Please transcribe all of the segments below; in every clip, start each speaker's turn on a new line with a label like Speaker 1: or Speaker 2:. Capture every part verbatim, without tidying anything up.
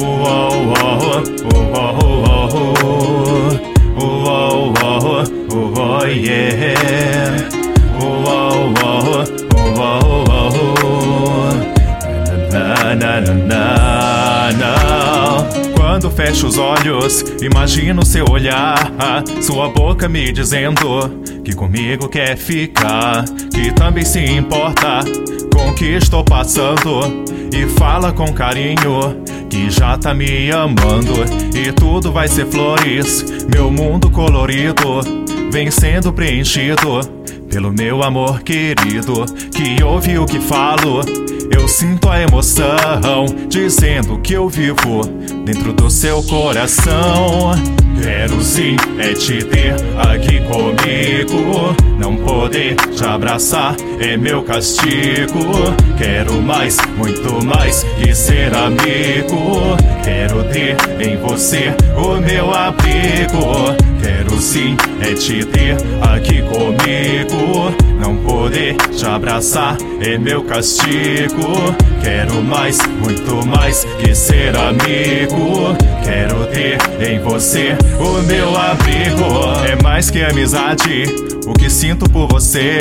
Speaker 1: Uou, uou, uou, uou, uou, uou, yeah. Uou, uou, uou, uou, na, na, na, na, na. Quando fecho os olhos, imagino seu olhar, sua boca me dizendo que comigo quer ficar, que também se importa com o que estou passando, e fala com carinho que já tá me amando, e tudo vai ser flores, meu mundo colorido vem sendo preenchido pelo meu amor querido, que ouve o que falo. Eu sinto a emoção, dizendo que eu vivo dentro do seu coração. Quero sim é te ter aqui comigo, não poder te abraçar é meu castigo. Quero mais, muito mais que ser amigo. Quero ter em você o meu abrigo. Quero sim é te ter aqui comigo, não poder te abraçar é meu castigo. Quero mais, muito mais que ser amigo. Quero ter em você o meu abrigo. É mais que amizade o que sinto por você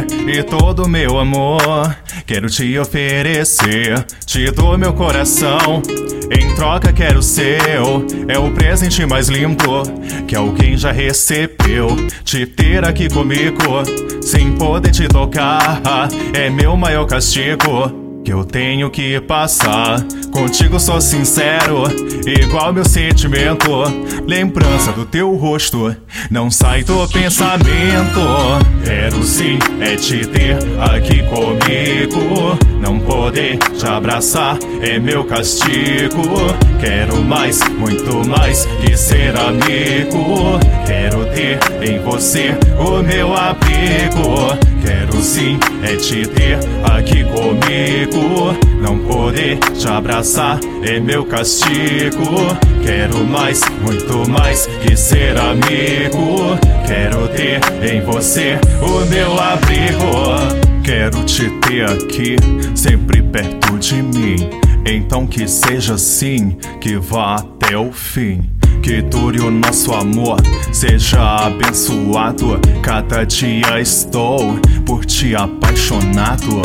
Speaker 1: e todo o meu amor. Quero te oferecer, te dou meu coração, em troca quero o seu. É o presente mais lindo que alguém já recebeu. Te ter aqui comigo, sem poder te tocar, é meu maior castigo que eu tenho que passar. Contigo sou sincero, igual meu sentimento. Lembrança do teu rosto não sai do pensamento. Quero sim é te ter aqui comigo, não poder te abraçar é meu castigo. Quero mais, muito mais que ser amigo. Quero ter em você o meu abrigo. Quero sim é te ter aqui comigo, não poder te abraçar é meu castigo. Quero mais, muito mais que ser amigo. Quero ter em você o meu abrigo. Quero te ter aqui, sempre perto de mim. Então que seja assim, que vá até o fim. Que dure o nosso amor, seja abençoado. Cada dia estou por ti apaixonado.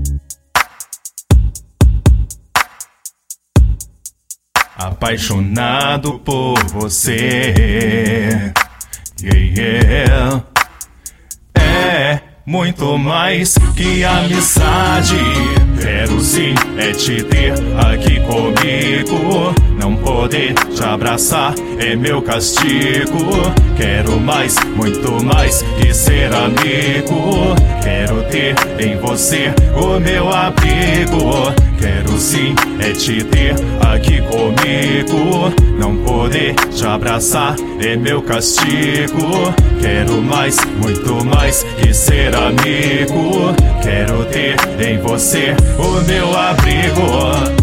Speaker 1: Apaixonado por você, yeah, yeah. É muito mais que amizade. Quero sim é te ter aqui comigo, não poder te abraçar é meu castigo. Quero mais, muito mais que ser amigo. Quero ter em você o meu abrigo. Quero sim é te ter aqui comigo, não poder te abraçar é meu castigo. Quero mais, muito mais que ser amigo. Quero ter em você o meu abrigo.